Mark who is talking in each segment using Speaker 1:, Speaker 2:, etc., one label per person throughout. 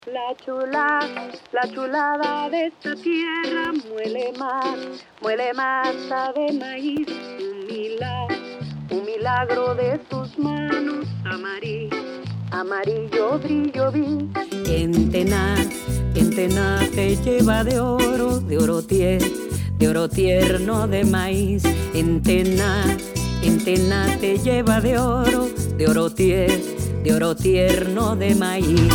Speaker 1: La chulada de esta tierra muele masa de maíz, un milagro de tus manos, amarillo brillo vi.
Speaker 2: En Tená te lleva de oro tierno de maíz. En Tená te lleva de oro tierno de maíz.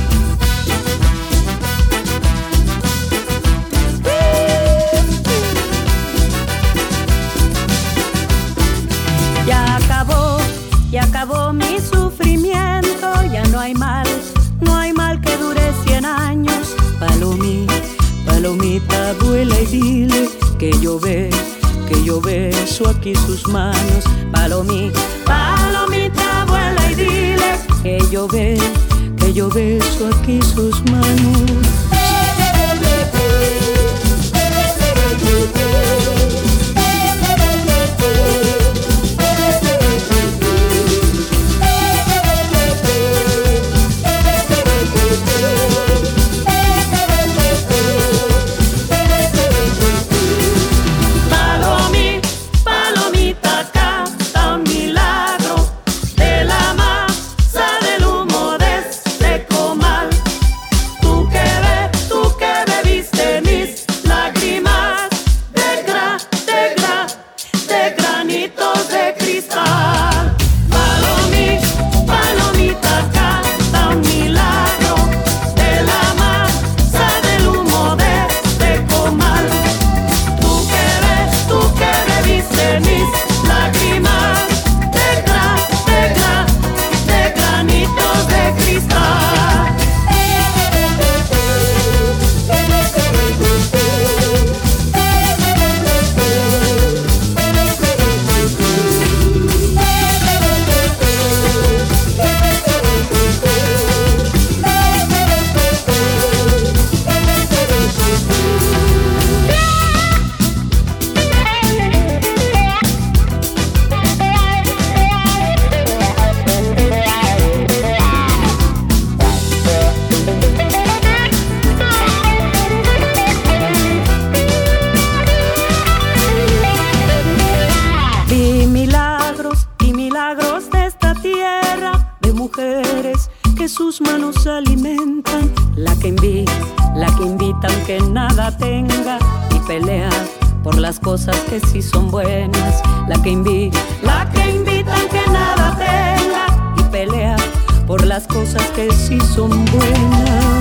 Speaker 2: Ya acabó mi sufrimiento, ya no hay mal que dure 100 años. Palomita, vuela y dile que yo beso aquí sus manos. Palomita, vuela y dile que yo beso aquí sus manos. Sus manos alimentan, la que invita aunque nada tenga y pelea por las cosas que sí son buenas. La que invita aunque nada tenga y pelea por las cosas que sí son buenas.